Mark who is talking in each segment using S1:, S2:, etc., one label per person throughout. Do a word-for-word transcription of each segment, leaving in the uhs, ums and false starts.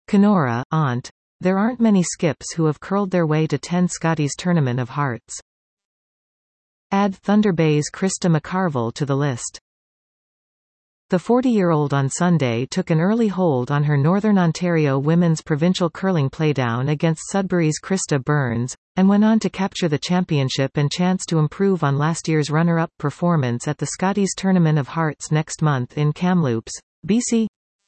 S1: Kenora, aunt. There aren't many skips who have curled their way to ten Scotties Tournament of Hearts. Add Thunder Bay's Krista McCarville to the list. The forty-year-old on Sunday took an early hold on her Northern Ontario women's provincial curling playdown against Sudbury's Krista Burns, and went on to capture the championship and chance to improve on last year's runner-up performance at the Scotties Tournament of Hearts next month in Kamloops, B C.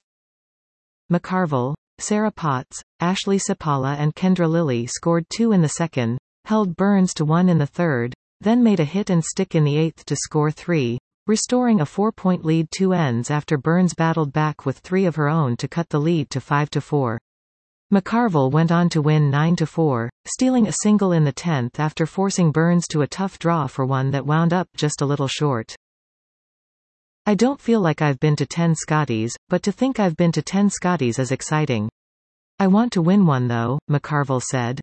S1: McCarville, Sarah Potts, Ashley Sipala and Kendra Lilly scored two in the second, held Burns to one in the third, then made a hit and stick in the eighth to score three, restoring a four-point lead two ends after Burns battled back with three of her own to cut the lead to five to four. McCarville went on to win nine to four, stealing a single in the tenth after forcing Burns to a tough draw for one that wound up just a little short. I don't feel like I've been to ten Scotties, but to think I've been to ten Scotties is exciting. I want to win one though, McCarville said.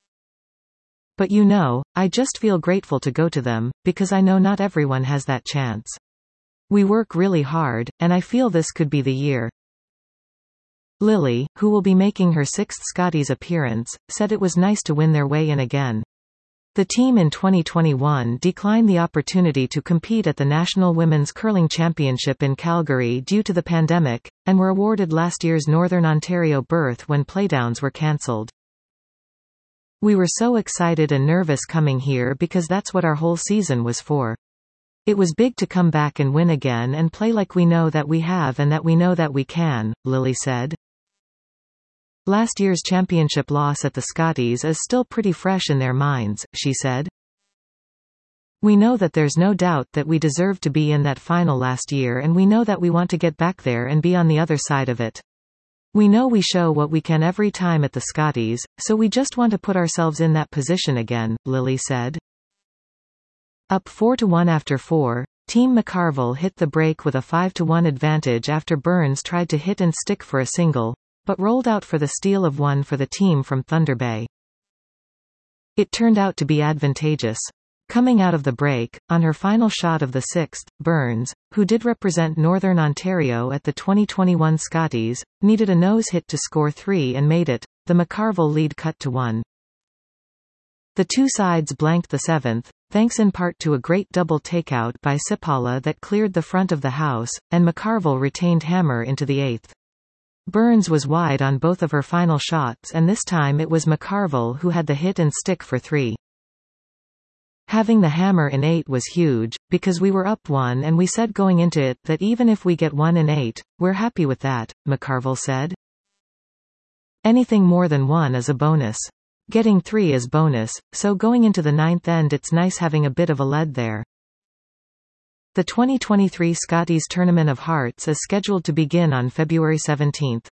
S1: But you know, I just feel grateful to go to them, because I know not everyone has that chance. We work really hard, and I feel this could be the year. Lilly, who will be making her sixth Scotties appearance, said it was nice to win their way in again. The team in twenty twenty-one declined the opportunity to compete at the National Women's Curling Championship in Calgary due to the pandemic, and were awarded last year's Northern Ontario berth when playdowns were cancelled. We were so excited and nervous coming here because that's what our whole season was for. It was big to come back and win again and play like we know that we have and that we know that we can, Lilly said. Last year's championship loss at the Scotties is still pretty fresh in their minds, she said. We know that there's no doubt that we deserved to be in that final last year, and we know that we want to get back there and be on the other side of it. We know we show what we can every time at the Scotties, so we just want to put ourselves in that position again, Lilly said. Up four to one after four, Team McCarville hit the break with a five to one advantage after Burns tried to hit and stick for a single, but rolled out for the steal of one for the team from Thunder Bay. It turned out to be advantageous. Coming out of the break, on her final shot of the sixth, Burns, who did represent Northern Ontario at the twenty twenty-one Scotties, needed a nose hit to score three and made it. The McCarville lead cut to one. The two sides blanked the seventh, thanks in part to a great double takeout by Sipala that cleared the front of the house, and McCarville retained hammer into the eighth. Burns was wide on both of her final shots, and this time it was McCarville who had the hit and stick for three. Having the hammer in eight was huge, because we were up one and we said going into it that even if we get one in eight, we're happy with that, McCarville said. Anything more than one is a bonus. Getting three is bonus, so going into the ninth end it's nice having a bit of a lead there. The twenty twenty-three Scotties Tournament of Hearts is scheduled to begin on February seventeenth.